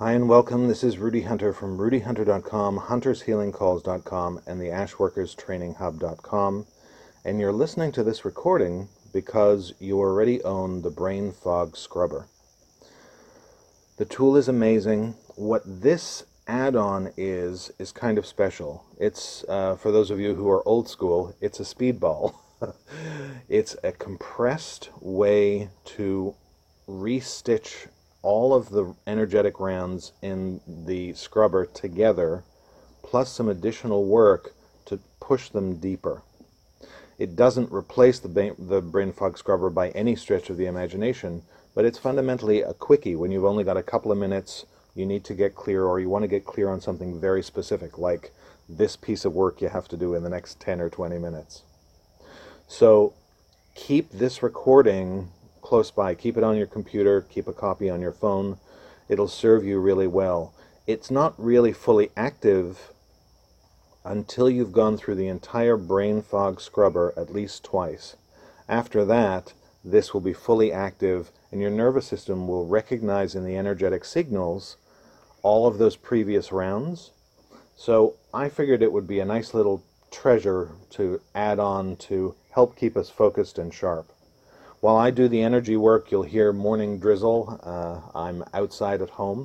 Hi and welcome. This is Rudy Hunter from rudyhunter.com, huntershealingcalls.com, and the ashworkerstrainинghub.com. And you're listening to this recording because you already own the Brain Fog Scrubber. The tool is amazing. What this add-on is kind of special. It's, for those of you who are old school, it's a speedball. It's a compressed way to restitch all of the energetic rounds in the scrubber together, plus some additional work to push them deeper. It doesn't replace the Brain Fog Scrubber by any stretch of the imagination, but it's fundamentally a quickie. When you've only got a couple of minutes, you need to get clear, or you want to get clear on something very specific, like this piece of work you have to do in the next 10 or 20 minutes. So keep this recording close by. Keep it on your computer, keep a copy on your phone. It'll serve you really well. It's not really fully active until you've gone through the entire Brain Fog Scrubber at least twice. After that, this will be fully active, and your nervous system will recognize in the energetic signals all of those previous rounds. So I figured it would be a nice little treasure to add on to help keep us focused and sharp. While I do the energy work, you'll hear morning drizzle. I'm outside at home.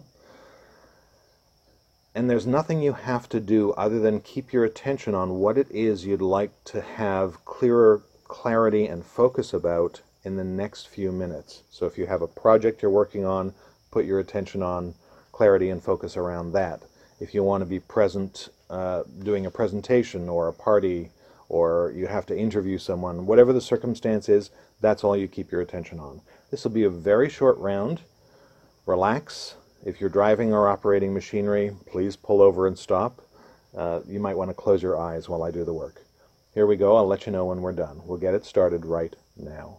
And there's nothing you have to do other than keep your attention on what it is you'd like to have clearer clarity and focus about in the next few minutes. So if you have a project you're working on, put your attention on clarity and focus around that. If you want to be present doing a presentation or a party, or you have to interview someone, whatever the circumstance is, that's all you keep your attention on. This will be a very short round. Relax. If you're driving or operating machinery, please pull over and stop. You might want to close your eyes while I do the work. Here we go. I'll let you know when we're done. We'll get it started right now.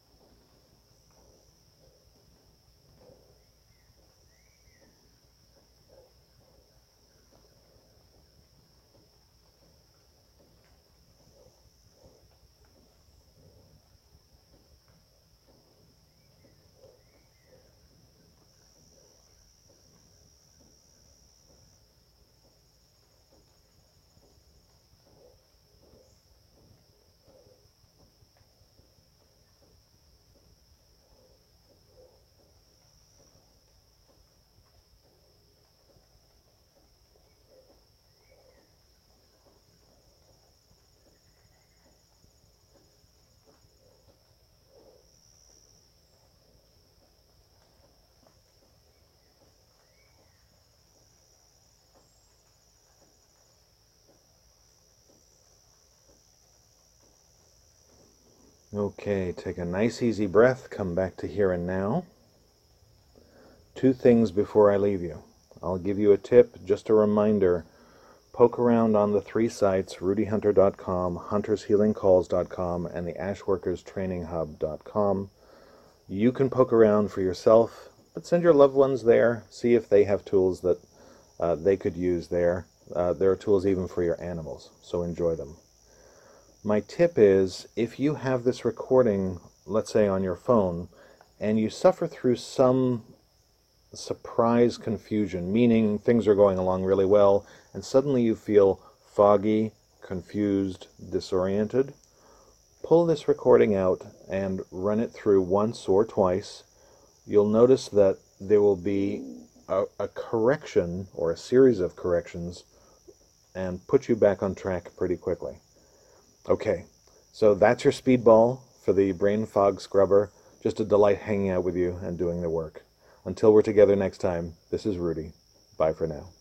Okay, take a nice easy breath, come back to here and now. Two things before I leave you. I'll give you a tip, just a reminder. Poke around on the three sites, rudyhunter.com, huntershealingcalls.com, and the ashworkerstrainинghub.com. You can poke around for yourself, but send your loved ones there. See if they have tools that they could use there. There are tools even for your animals, so enjoy them. My tip is, if you have this recording, let's say on your phone, and you suffer through some surprise confusion, meaning things are going along really well, and suddenly you feel foggy, confused, disoriented, pull this recording out and run it through once or twice. You'll notice that there will be a correction, or a series of corrections, and put you back on track pretty quickly. Okay, so that's your speedball for the Brain Fog Scrubber. Just a delight hanging out with you and doing the work. Until we're together next time, this is Rudy. Bye for now.